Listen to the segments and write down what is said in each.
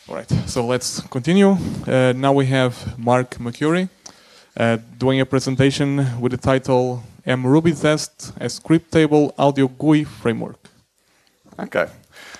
All right, so let's continue. Now we have Mark McCurry doing a presentation with the title mRubyTest, a scriptable audio GUI framework. Okay.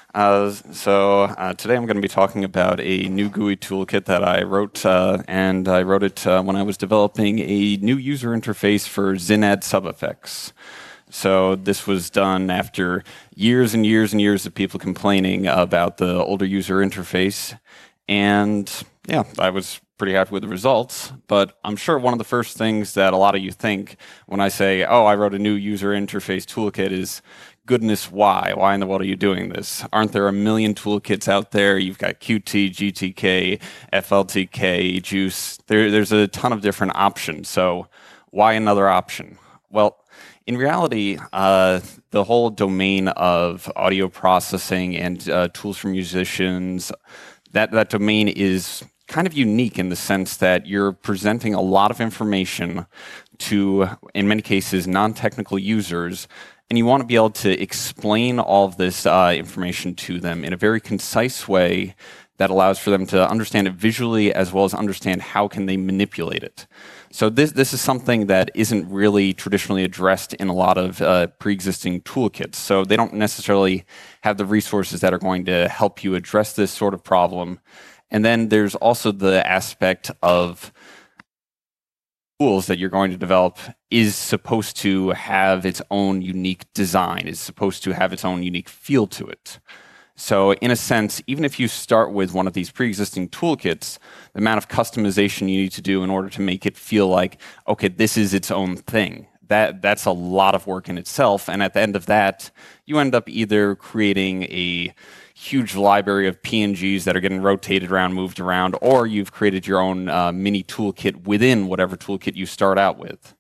Today I'm going to be talking about a new GUI toolkit that I wrote, and I wrote it when I was developing a new user interface for XenAdd SubFX. So this was done after years and years and years of people complaining about the older user interface. And yeah, I was pretty happy with the results. But I'm sure one of the first things that a lot of you think when I say, oh, I wrote a new user interface toolkit is, goodness, why? Why in the world are you doing this? Aren't there a million toolkits out there? You've got Qt, GTK, FLTK, Juice. There's a ton of different options. So why another option? Well, in reality, the whole domain of audio processing and tools for musicians, that domain is kind of unique in the sense that you're presenting a lot of information to, in many cases, non-technical users, and you want to be able to explain all of this information to them in a very concise way that allows for them to understand it visually as well as understand how can they manipulate it. So this is something that isn't really traditionally addressed in a lot of pre-existing toolkits. So they don't necessarily have the resources that are going to help you address this sort of problem. And then there's also the aspect of tools that you're going to develop is supposed to have its own unique design, is supposed to have its own unique feel to it. So in a sense, even if you start with one of these pre-existing toolkits, the amount of customization you need to do in order to make it feel like, okay, this is its own thing, that's a lot of work in itself. And at the end of that, you end up either creating a huge library of PNGs that are getting rotated around, moved around, or you've created your own mini toolkit within whatever toolkit you start out with.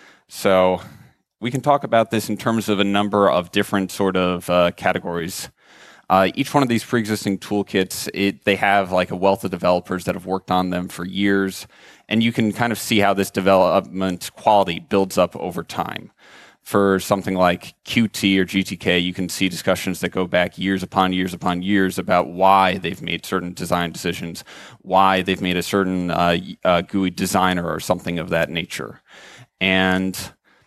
So we can talk about this in terms of a number of different sort of categories. Each one of these pre-existing toolkits, they have like a wealth of developers that have worked on them for years, and you can kind of see how this development quality builds up over time. For something like Qt or GTK, you can see discussions that go back years upon years upon years about why they've made certain design decisions, why they've made a certain GUI designer or something of that nature. And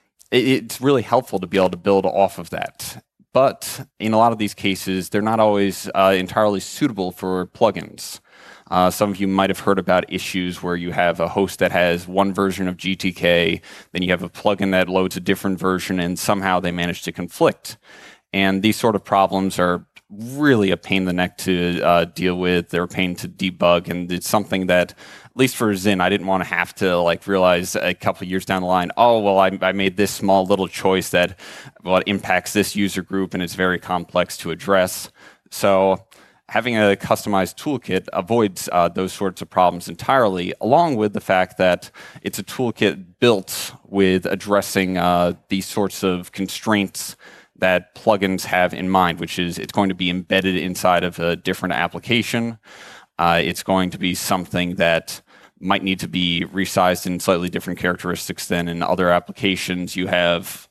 it's really helpful to be able to build off of that. But in a lot of these cases, they're not always entirely suitable for plugins. Some of you might have heard about issues where you have a host that has one version of GTK, then you have a plugin that loads a different version, and somehow they manage to conflict. And these sort of problems are really a pain in the neck to deal with. They're a pain to debug, and it's something that, at least for Xen, I didn't want to have to realize a couple of years down the line, oh, well, I made this small little choice that, well, it impacts this user group, and it's very complex to address. So having a customized toolkit avoids those sorts of problems entirely, along with the fact that it's a toolkit built with addressing these sorts of constraints that plugins have in mind, which is it's going to be embedded inside of a different application. It's going to be something that might need to be resized in slightly different characteristics than in other applications. You have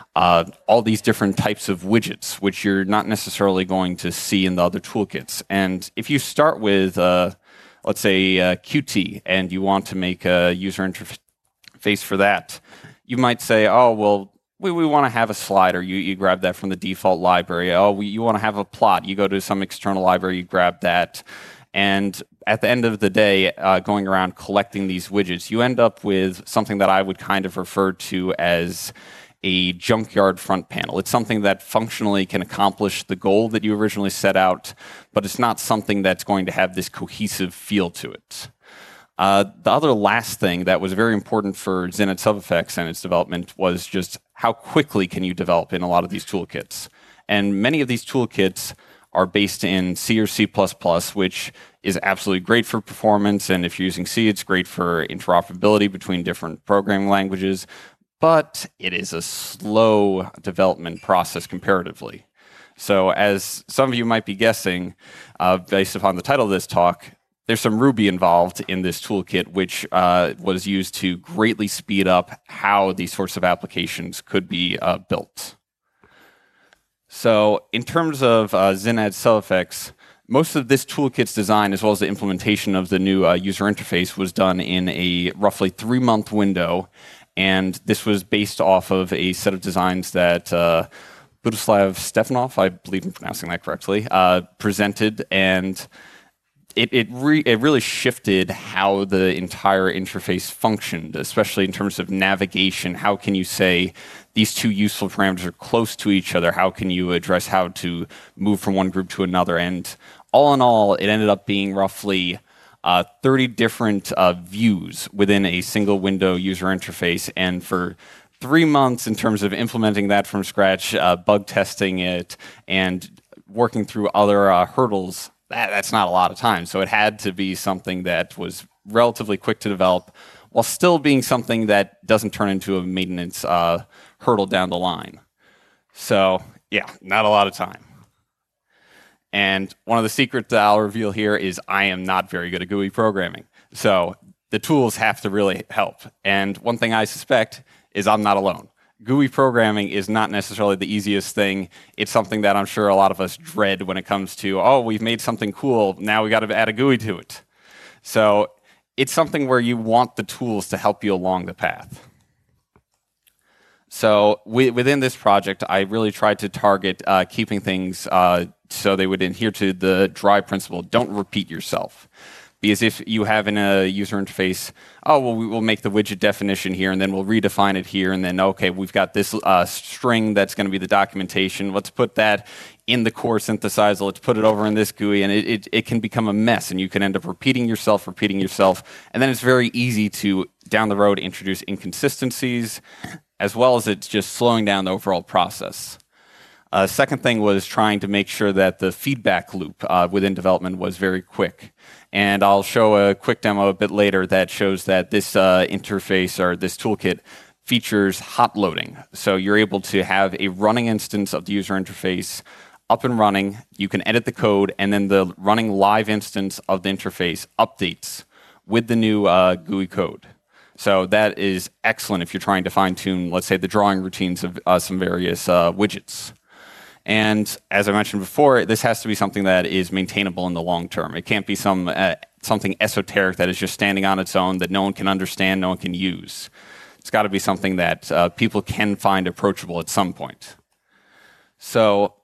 all these different types of widgets, which you're not necessarily going to see in the other toolkits. And if you start with, let's say, Qt, and you want to make a user interface for that, you might say, oh, well, we want to have a slider. You grab that from the default library. Oh, you want to have a plot. You go to some external library, you grab that. And at the end of the day, going around collecting these widgets, you end up with something that I would kind of refer to as a junkyard front panel. It's something that functionally can accomplish the goal that you originally set out, but it's not something that's going to have this cohesive feel to it. The other last thing that was very important for XenAdd SubFX and its development was just how quickly can you develop in a lot of these toolkits. And many of these toolkits are based in C or C++, which is absolutely great for performance. And if you're using C, it's great for interoperability between different programming languages. But it is a slow development process comparatively. So as some of you might be guessing, based upon the title of this talk, there's some Ruby involved in this toolkit, which was used to greatly speed up how these sorts of applications could be built. So in terms of XenAdd SubFX, most of this toolkit's design, as well as the implementation of the new user interface, was done in a roughly 3-month window. And this was based off of a set of designs that Budislav Stefanov, I believe I'm pronouncing that correctly, presented. And it really shifted how the entire interface functioned, especially in terms of navigation. How can you say these two useful parameters are close to each other? How can you address how to move from one group to another? And all in all, it ended up being roughly 30 different views within a single window user interface. And for 3 months, in terms of implementing that from scratch, bug testing it, and working through other hurdles, that's not a lot of time. So it had to be something that was relatively quick to develop while still being something that doesn't turn into a maintenance hurdle down the line. So yeah, not a lot of time. And one of the secrets that I'll reveal here is I am not very good at GUI programming. So the tools have to really help. And one thing I suspect is I'm not alone. GUI programming is not necessarily the easiest thing. It's something that I'm sure a lot of us dread when it comes to, oh, we've made something cool, now we got to add a GUI to it. So it's something where you want the tools to help you along the path. So within this project, I really tried to target keeping things so they would adhere to the DRY principle, don't repeat yourself. Because if you have in a user interface, oh, well, we will make the widget definition here, and then we'll redefine it here, and then, okay, we've got this string that's going to be the documentation. Let's put that in the core synthesizer. Let's put it over in this GUI, and it can become a mess, and you can end up repeating yourself, and then it's very easy to, down the road, introduce inconsistencies, as well as it's just slowing down the overall process. Second thing was trying to make sure that the feedback loop within development was very quick. And I'll show a quick demo a bit later that shows that this interface or this toolkit features hot loading. So you're able to have a running instance of the user interface up and running. You can edit the code, and then the running live instance of the interface updates with the new GUI code. So that is excellent if you're trying to fine-tune, let's say, the drawing routines of some various widgets. And as I mentioned before, this has to be something that is maintainable in the long term. It can't be something esoteric that is just standing on its own that no one can understand, no one can use. It's got to be something that people can find approachable at some point. So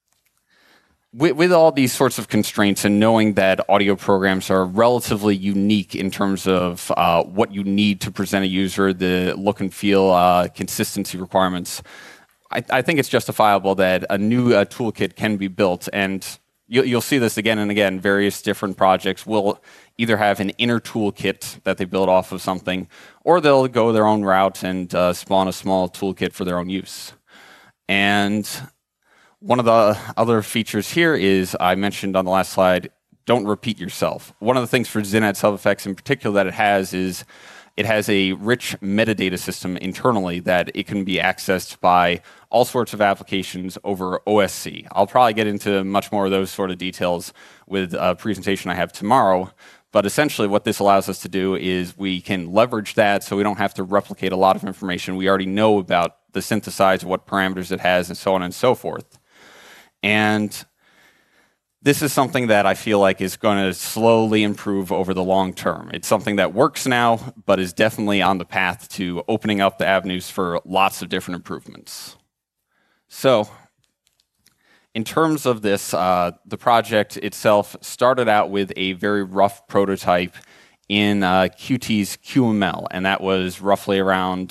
with all these sorts of constraints and knowing that audio programs are relatively unique in terms of what you need to present a user, the look and feel, consistency requirements, I think it's justifiable that a new toolkit can be built, and you'll see this again and again. Various different projects will either have an inner toolkit that they build off of something, or they'll go their own route and spawn a small toolkit for their own use. And one of the other features here is, I mentioned on the last slide, don't repeat yourself. One of the things for XenAdd SubFX in particular that it has is it has a rich metadata system internally that it can be accessed by all sorts of applications over OSC. I'll probably get into much more of those sort of details with a presentation I have tomorrow. But essentially what this allows us to do is we can leverage that so we don't have to replicate a lot of information. We already know about the synthesizer, what parameters it has, and so on and so forth. And this is something that I feel like is going to slowly improve over the long term. It's something that works now, but is definitely on the path to opening up the avenues for lots of different improvements. So, in terms of this, the project itself started out with a very rough prototype in Qt's QML, and that was roughly around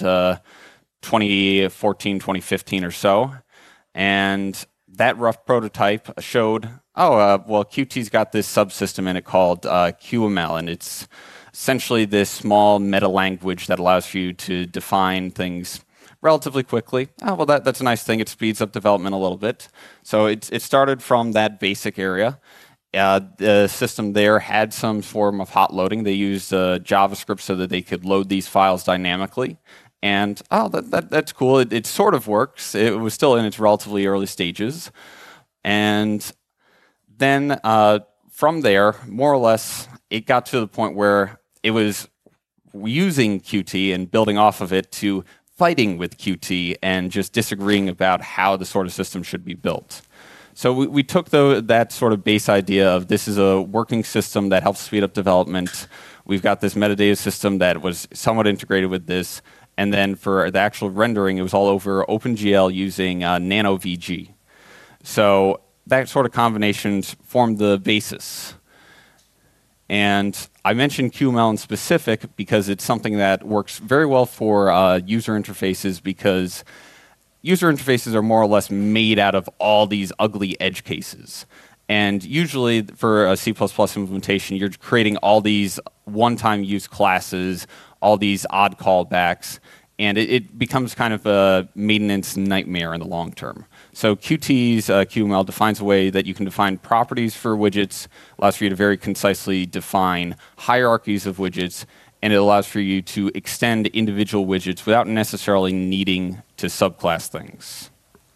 2014, 2015 or so. And that rough prototype showed, well, Qt's got this subsystem in it called QML, and it's essentially this small meta language that allows you to define things relatively quickly. Well, that's a nice thing. It speeds up development a little bit. So it started from that basic area. The system there had some form of hot loading. They used JavaScript so that they could load these files dynamically. And that's cool. It sort of works. It was still in its relatively early stages. And then from there, more or less, it got to the point where it was using Qt and building off of it to fighting with Qt and just disagreeing about how the sort of system should be built. So we took that sort of base idea of this is a working system that helps speed up development. We've got this metadata system that was somewhat integrated with this. And then for the actual rendering, it was all over OpenGL using NanoVG. So that sort of combination formed the basis. And I mentioned QML in specific because it's something that works very well for user interfaces, because user interfaces are more or less made out of all these ugly edge cases. And usually for a C++ implementation, you're creating all these one-time use classes, all these odd callbacks, and it becomes kind of a maintenance nightmare in the long term. So Qt's QML defines a way that you can define properties for widgets, allows for you to very concisely define hierarchies of widgets, and it allows for you to extend individual widgets without necessarily needing to subclass things.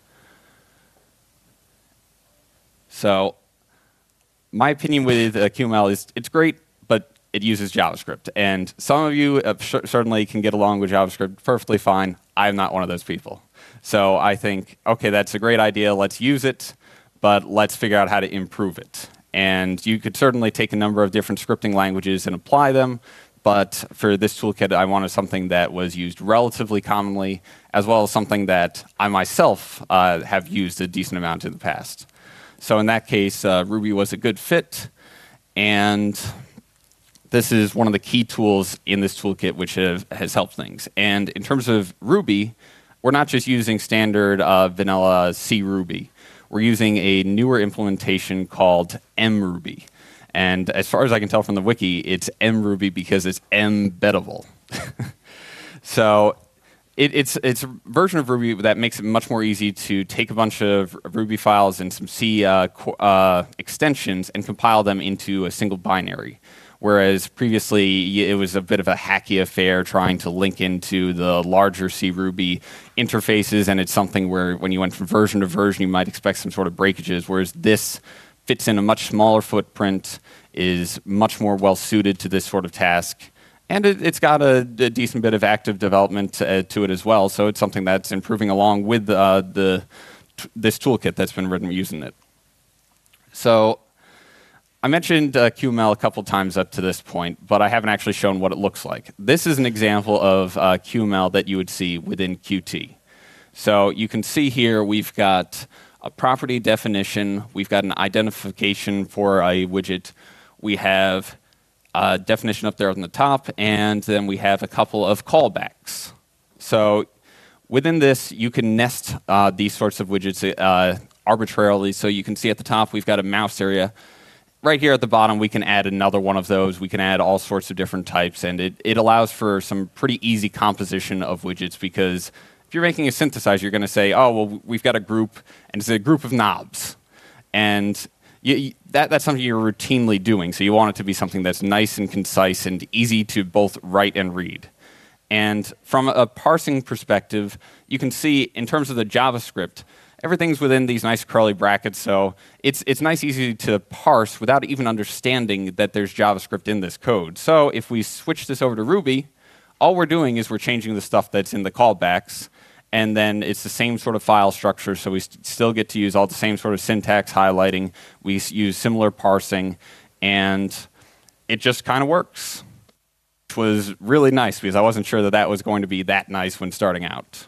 So my opinion with QML is it's great, but it uses JavaScript. And some of you certainly can get along with JavaScript perfectly fine. I'm not one of those people. So I think, okay, that's a great idea. Let's use it, but let's figure out how to improve it. And you could certainly take a number of different scripting languages and apply them. But for this toolkit, I wanted something that was used relatively commonly, as well as something that I myself have used a decent amount in the past. So in that case, Ruby was a good fit. And this is one of the key tools in this toolkit which has helped things. And in terms of Ruby, we're not just using standard vanilla C Ruby. We're using a newer implementation called mRuby. And as far as I can tell from the wiki, it's mRuby because it's embeddable. So it's a version of Ruby that makes it much more easy to take a bunch of Ruby files and some C extensions and compile them into a single binary. Whereas previously, it was a bit of a hacky affair trying to link into the larger C Ruby interfaces, and it's something where when you went from version to version, you might expect some sort of breakages, whereas this fits in a much smaller footprint, is much more well-suited to this sort of task, and it's got a decent bit of active development to it as well, so it's something that's improving along with this toolkit that's been written using it. So I mentioned QML a couple times up to this point, but I haven't actually shown what it looks like. This is an example of QML that you would see within Qt. So you can see here we've got a property definition, we've got an identification for a widget, we have a definition up there on the top, and then we have a couple of callbacks. So within this, you can nest these sorts of widgets arbitrarily. So you can see at the top we've got a mouse area. Right here at the bottom, we can add another one of those. We can add all sorts of different types, and it allows for some pretty easy composition of widgets, because if you're making a synthesizer, you're going to say, oh, well, we've got a group, and it's a group of knobs. And that's something you're routinely doing, so you want it to be something that's nice and concise and easy to both write and read. And from a parsing perspective, you can see in terms of the JavaScript, everything's within these nice curly brackets, so it's nice, easy to parse without even understanding that there's JavaScript in this code. So if we switch this over to Ruby, all we're doing is we're changing the stuff that's in the callbacks, and then it's the same sort of file structure, so we still get to use all the same sort of syntax highlighting. We use similar parsing, and it just kind of works. Which was really nice, because I wasn't sure that was going to be that nice when starting out.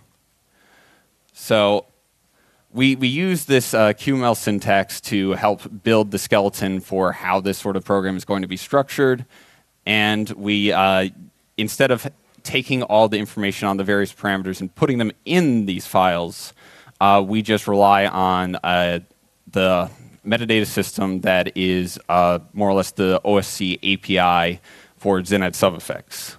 So we use this QML syntax to help build the skeleton for how this sort of program is going to be structured. And we, instead of taking all the information on the various parameters and putting them in these files, we just rely on the metadata system that is more or less the OSC API for XenEd subeffects.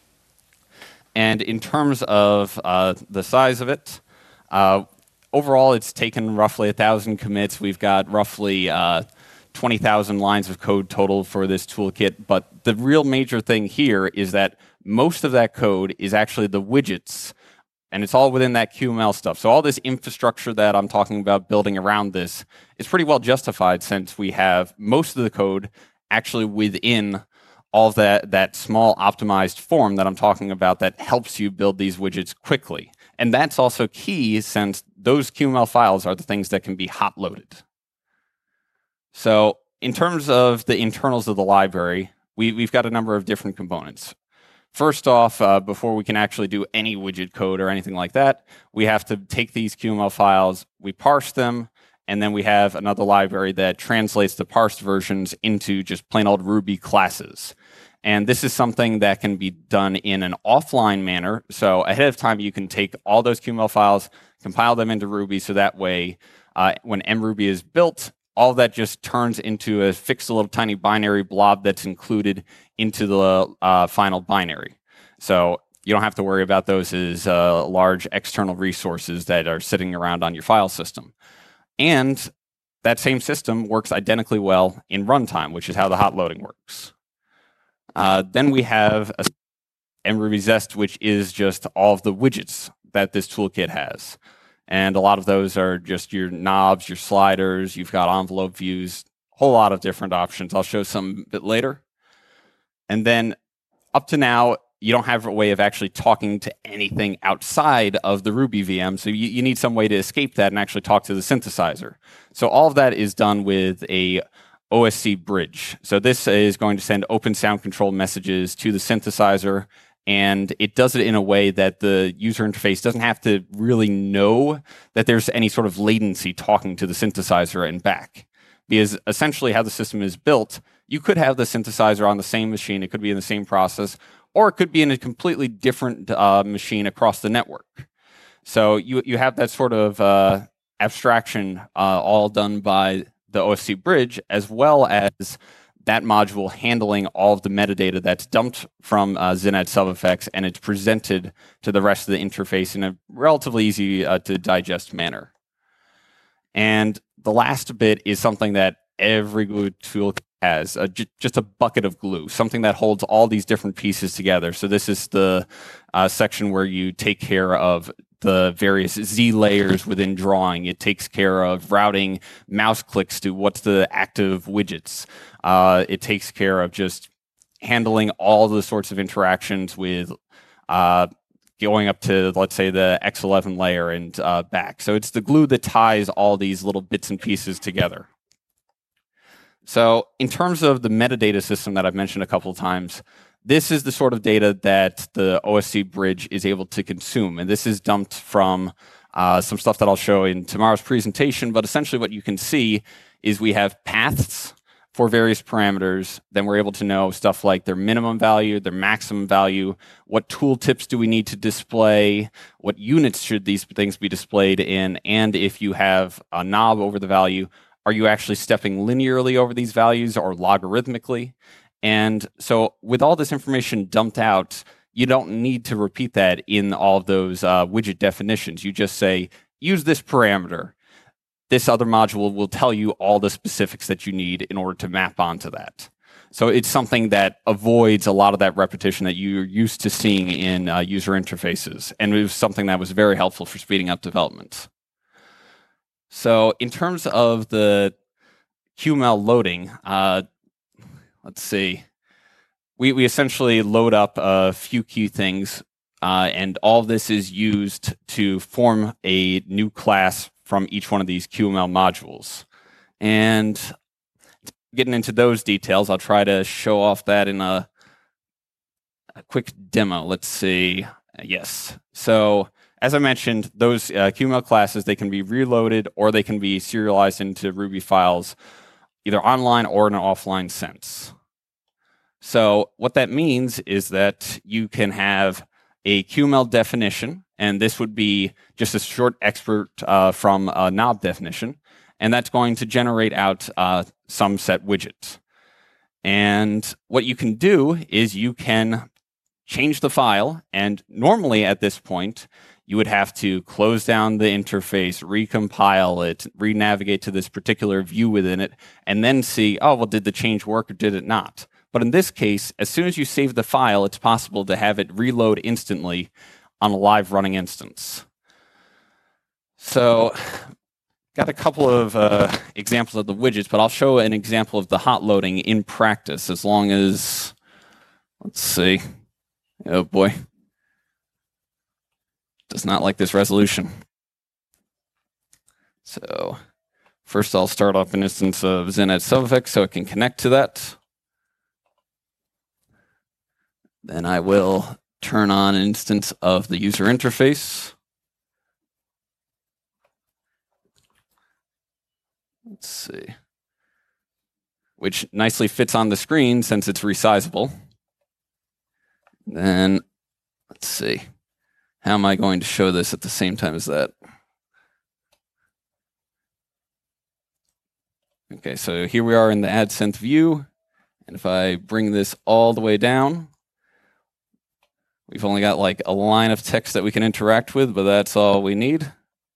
And in terms of the size of it, overall, it's taken roughly 1,000 commits. We've got roughly 20,000 lines of code total for this toolkit. But the real major thing here is that most of that code is actually the widgets, and it's all within that QML stuff. So all this infrastructure that I'm talking about building around this is pretty well justified, since we have most of the code actually within all of that small optimized form that I'm talking about that helps you build these widgets quickly. And that's also key, since those QML files are the things that can be hot loaded. So in terms of the internals of the library, we've got a number of different components. First off, before we can actually do any widget code or anything like that, we have to take these QML files, we parse them, and then we have another library that translates the parsed versions into just plain old Ruby classes. And this is something that can be done in an offline manner. So ahead of time, you can take all those QML files, compile them into Ruby, so that way, when mruby is built, all that just turns into a fixed little tiny binary blob that's included into the final binary. So you don't have to worry about those as large external resources that are sitting around on your file system. And that same system works identically well in runtime, which is how the hot loading works. Then we have mruby Zest, which is just all of the widgets that this toolkit has. And a lot of those are just your knobs, your sliders, you've got envelope views, a whole lot of different options. I'll show some a bit later. And then up to now, you don't have a way of actually talking to anything outside of the Ruby VM, so you need some way to escape that and actually talk to the synthesizer. So all of that is done with a OSC bridge. So this is going to send open sound control messages to the synthesizer, and it does it in a way that the user interface doesn't have to really know that there's any sort of latency talking to the synthesizer and back. Because essentially how the system is built, you could have the synthesizer on the same machine, it could be in the same process, or it could be in a completely different machine across the network. So you have that sort of abstraction all done by the OSC bridge, as well as that module handling all of the metadata that's dumped from XenEd SubFX, and it's presented to the rest of the interface in a relatively easy to digest manner. And the last bit is something that every glue tool has, just a bucket of glue, something that holds all these different pieces together. So this is the section where you take care of the various Z layers within drawing. It takes care of routing mouse clicks to what's the active widgets. It takes care of just handling all the sorts of interactions with going up to, let's say, the X11 layer and back. So it's the glue that ties all these little bits and pieces together. So in terms of the metadata system that I've mentioned a couple of times, this is the sort of data that the OSC bridge is able to consume. And this is dumped from some stuff that I'll show in tomorrow's presentation. But essentially what you can see is we have paths for various parameters. Then we're able to know stuff like their minimum value, their maximum value, what tooltips do we need to display, what units should these things be displayed in, and if you have a knob over the value, are you actually stepping linearly over these values or logarithmically? And so with all this information dumped out, you don't need to repeat that in all of those widget definitions. You just say, use this parameter. This other module will tell you all the specifics that you need in order to map onto that. So it's something that avoids a lot of that repetition that you're used to seeing in user interfaces. And it was something that was very helpful for speeding up development. So in terms of the QML loading, let's see. We essentially load up a few key things, and all of this is used to form a new class from each one of these QML modules. And getting into those details, I'll try to show off that in a quick demo. Let's see. Yes. So as I mentioned, those QML classes, they can be reloaded or they can be serialized into Ruby files, either online or in an offline sense. So what that means is that you can have a QML definition, and this would be just a short export from a knob definition, and that's going to generate out some set widgets. And what you can do is you can change the file, and normally at this point, you would have to close down the interface, recompile it, re-navigate to this particular view within it, and then see, oh, well, did the change work or did it not? But in this case, as soon as you save the file, it's possible to have it reload instantly on a live running instance. So, got a couple of examples of the widgets, but I'll show an example of the hot loading in practice as long as, let's see, oh boy. Does not like this resolution. So First, I'll start up an instance of XenEd SubFX so it can connect to that. Then I will turn on an instance of the user interface. Let's see. Which nicely fits on the screen since it's resizable. Then, let's see. How am I going to show this at the same time as that? Okay, so here we are in the AdSense view. And if I bring this all the way down, we've only got like a line of text that we can interact with, but that's all we need.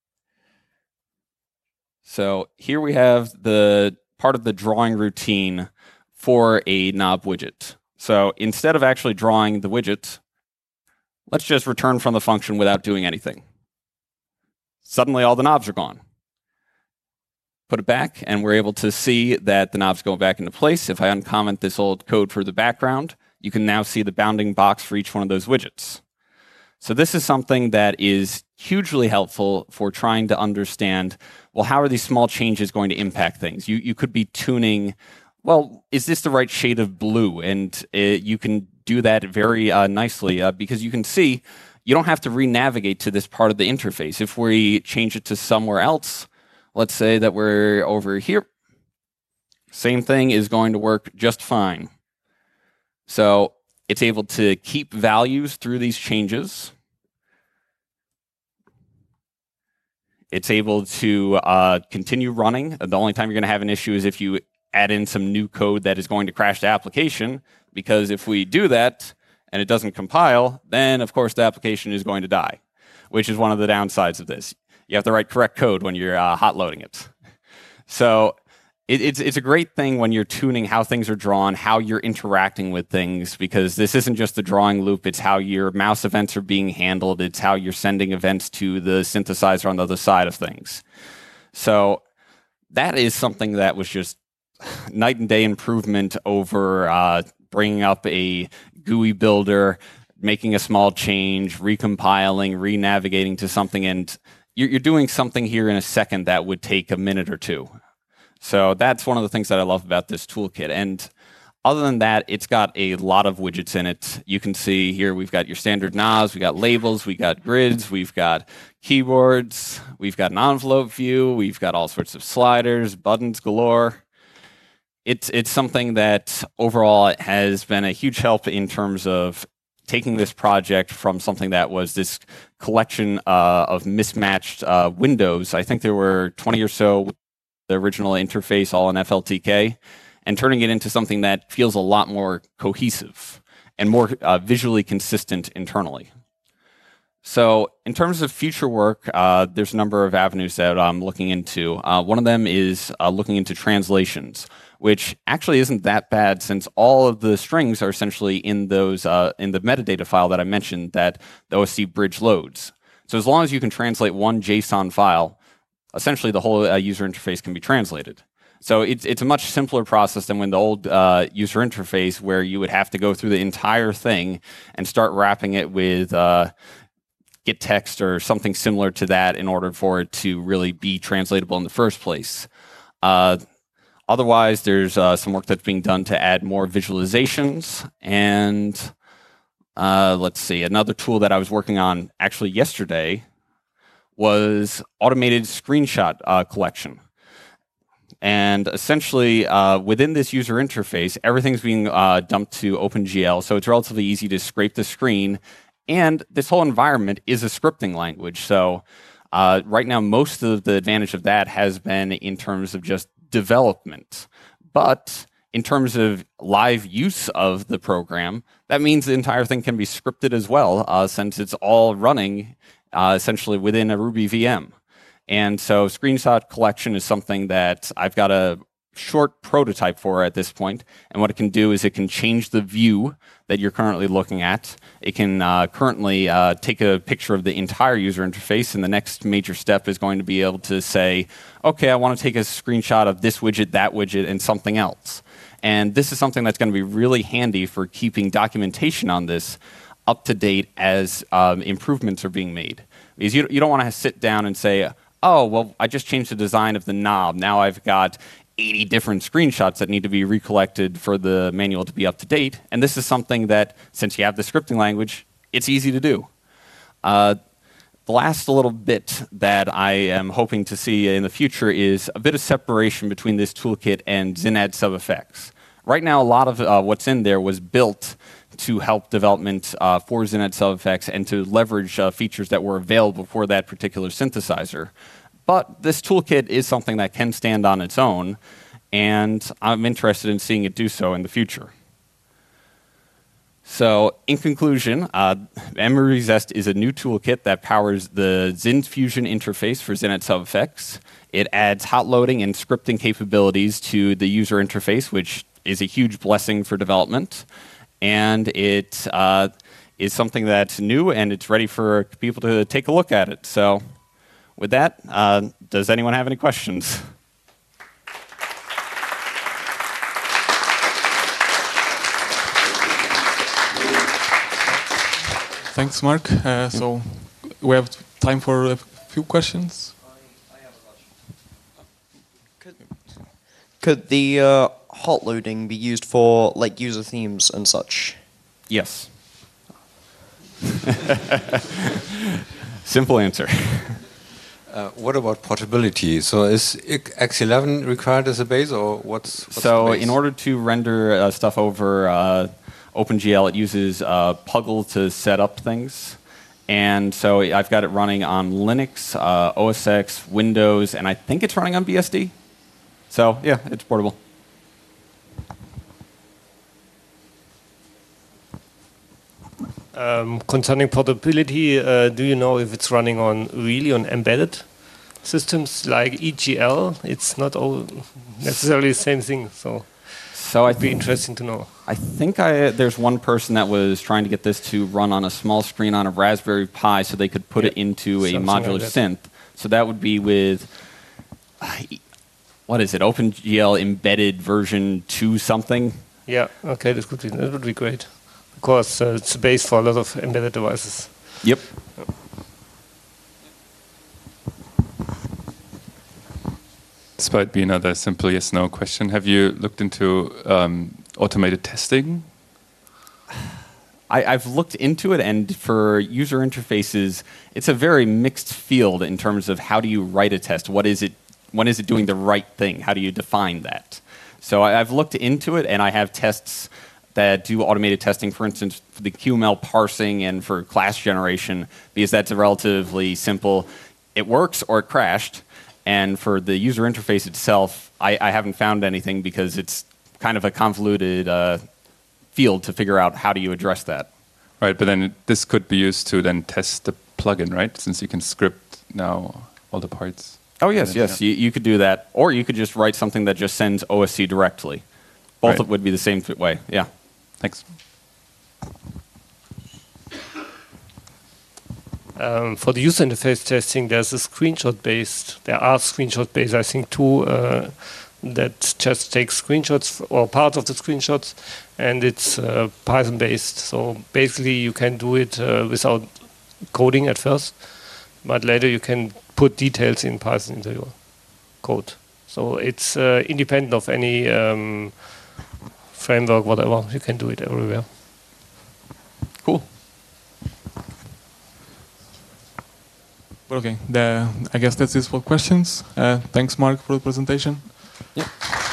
So here we have the part of the drawing routine for a knob widget. So instead of actually drawing the widget, let's just return from the function without doing anything. Suddenly all the knobs are gone. Put it back, and we're able to see that the knobs go back into place. If I uncomment this old code for the background, you can now see the bounding box for each one of those widgets. So this is something that is hugely helpful for trying to understand, well, how are these small changes going to impact things? You could be tuning, well, is this the right shade of blue? And you can do that very nicely because you can see you don't have to re-navigate to this part of the interface. If we change it to somewhere else, let's say that we're over here, same thing is going to work just fine. So it's able to keep values through these changes. It's able to continue running. The only time you're going to have an issue is if you add in some new code that is going to crash the application, because if we do that and it doesn't compile, then of course the application is going to die, which is one of the downsides of this. You have to write correct code when you're hot loading it. So it's a great thing when you're tuning how things are drawn, how you're interacting with things, because this isn't just the drawing loop, it's how your mouse events are being handled, it's how you're sending events to the synthesizer on the other side of things. So that is something that was just night and day improvement over bringing up a GUI builder, making a small change, recompiling, re-navigating to something, and you're doing something here in a second that would take a minute or two. So that's one of the things that I love about this toolkit. And other than that, it's got a lot of widgets in it. You can see here we've got your standard knobs, we've got labels, we've got grids, we've got keyboards, we've got an envelope view, we've got all sorts of sliders, buttons galore. It's something that overall has been a huge help in terms of taking this project from something that was this collection of mismatched windows. I think there were 20 or so, the original interface all in FLTK, and turning it into something that feels a lot more cohesive and more visually consistent internally. So in terms of future work, there's a number of avenues that I'm looking into. One of them is looking into translations, which actually isn't that bad since all of the strings are essentially in those in the metadata file that I mentioned that the OSC bridge loads. So as long as you can translate one JSON file, essentially the whole user interface can be translated. So it's a much simpler process than when the old user interface where you would have to go through the entire thing and start wrapping it with get text or something similar to that in order for it to really be translatable in the first place. Otherwise, there's some work that's being done to add more visualizations. And let's see, another tool that I was working on actually yesterday was automated screenshot collection. And essentially, within this user interface, everything's being dumped to OpenGL, so it's relatively easy to scrape the screen. And this whole environment is a scripting language. So right now, most of the advantage of that has been in terms of just development. But in terms of live use of the program, that means the entire thing can be scripted as well, since it's all running essentially within a Ruby VM. And so screenshot collection is something that I've got a short prototype for at this point. And what it can do is it can change the view that you're currently looking at. It can currently take a picture of the entire user interface. And the next major step is going to be able to say, okay, I want to take a screenshot of this widget, that widget, and something else. And this is something that's going to be really handy for keeping documentation on this up to date as improvements are being made. Because you don't want to sit down and say, oh, well, I just changed the design of the knob. Now I've got 80 different screenshots that need to be recollected for the manual to be up to date. And this is something that, since you have the scripting language, it's easy to do. The last little bit that I am hoping to see in the future is a bit of separation between this toolkit and XenAdd SubFX. Right now, a lot of what's in there was built to help development for XenAdd SubFX and to leverage features that were available for that particular synthesizer. But this toolkit is something that can stand on its own, and I'm interested in seeing it do so in the future. So, in conclusion, Memory Zest is a new toolkit that powers the XenFusion interface for XenAdd SubFX. It adds hot loading and scripting capabilities to the user interface, which is a huge blessing for development. And it is something that's new, and it's ready for people to take a look at it. So, with that, does anyone have any questions? Thanks, Mark. So we have time for a few questions. I have a question. Could the hot loading be used for like user themes and such? Yes. Simple answer. What about portability? So is X11 required as a base, or what's so the base? In order to render stuff over OpenGL, it uses Puggle to set up things. And so I've got it running on Linux, OS X, Windows, and I think it's running on BSD. So yeah, it's portable. Concerning portability, do you know if it's running really on embedded systems like EGL? It's not all necessarily the same thing, so it'd be interesting to know. I think there's one person that was trying to get this to run on a small screen on a Raspberry Pi so they could put it into a modular synth. So that would be with, what is it, OpenGL embedded version 2 something? Yeah, okay, that would be great. Of course, it's a base for a lot of embedded devices. Yep. This might be another simple yes/no question. Have you looked into automated testing? I've looked into it, and for user interfaces, it's a very mixed field in terms of how do you write a test? When is it doing the right thing? How do you define that? So I've looked into it, and I have tests that do automated testing, for instance, for the QML parsing and for class generation, because that's a relatively simple, it works or it crashed. And for the user interface itself, I haven't found anything because it's kind of a convoluted field to figure out how do you address that. Right, but then this could be used to then test the plugin, right? Since you can script now all the parts. Oh, yes. You could do that. Or you could just write something that just sends OSC directly. Both would be the same way, yeah. Thanks. For the user interface testing, there's a screenshot-based. There are screenshot-based, I think, two that just takes screenshots or part of the screenshots, and it's Python-based. So basically, you can do it without coding at first, but later you can put details in Python into your code. So it's independent of any framework, whatever. You can do it everywhere. Cool. Okay, I guess that's it for questions. Thanks, Mark, for the presentation. Yep.